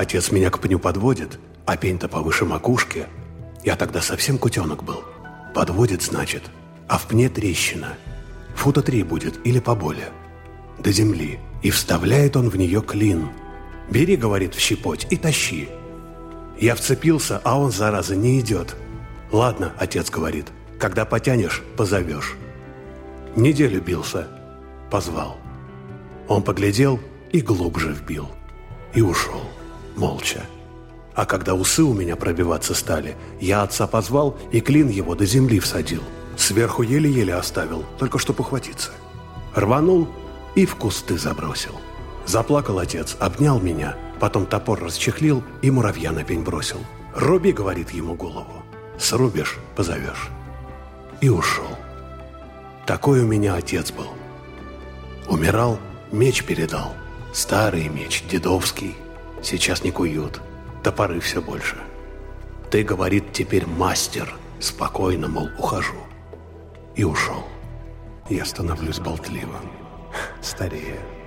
Отец меня к пню подводит, а пень-то повыше макушки. Я тогда совсем кутенок был. Подводит, значит, а в пне трещина. Фута 3 будет или поболее. До земли. И вставляет он в нее клин. «Бери, — говорит, — в щепоть и тащи». Я вцепился, а он, зараза, не идет. «Ладно, — отец говорит, — когда потянешь, позовешь». Неделю бился. Позвал. Он поглядел и глубже вбил. И ушел. Молча. А когда усы у меня пробиваться стали, я отца позвал и клин его до земли всадил. Сверху еле-еле оставил, только чтоб ухватиться. Рванул и в кусты забросил. Заплакал отец, обнял меня, потом топор расчехлил и муравья на пень бросил. «Руби, — говорит, — ему голову. Срубишь, позовешь». И ушел. Такой у меня отец был. Умирал, меч передал. Старый меч, дедовский. Сейчас не куют. Топоры все больше. «Ты, — говорит, — теперь мастер». Спокойно, мол, ухожу. И ушел. Я становлюсь болтливым. Старею.